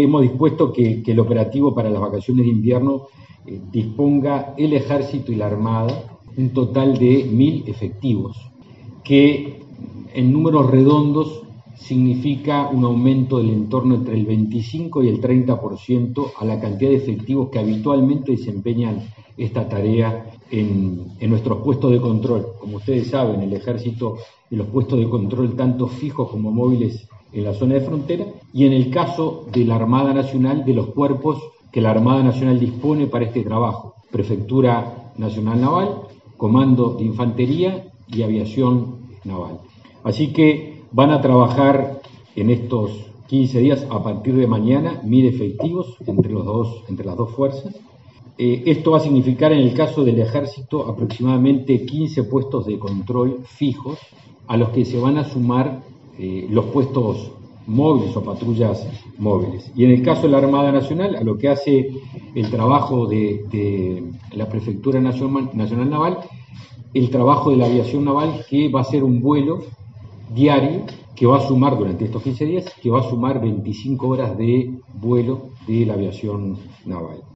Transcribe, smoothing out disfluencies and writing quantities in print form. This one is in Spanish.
hemos dispuesto que el operativo para las vacaciones de invierno disponga el Ejército y la Armada un total de 1.000 efectivos, que en números redondos significa un aumento del entorno entre el 25 y el 30% a la cantidad de efectivos que habitualmente desempeñan esta tarea en nuestros puestos de control. Como ustedes saben, el Ejército en los puestos de control, tanto fijos como móviles en la zona de frontera, y en el caso de la Armada Nacional, de los cuerpos que la Armada Nacional dispone para este trabajo: Prefectura Nacional Naval, Comando de Infantería y Aviación Naval. Así que van a trabajar en estos 15 días, a partir de mañana, 1.000 efectivos entre las dos fuerzas. Esto va a significar, en el caso del Ejército, aproximadamente 15 puestos de control fijos, a los que se van a sumar los puestos móviles o patrullas móviles. Y en el caso de la Armada Nacional, a lo que hace el trabajo de la Prefectura Nacional Naval, el trabajo de la aviación naval, que va a ser un vuelo diario que va a sumar durante estos 15 días, que va a sumar 25 horas de vuelo de la aviación naval.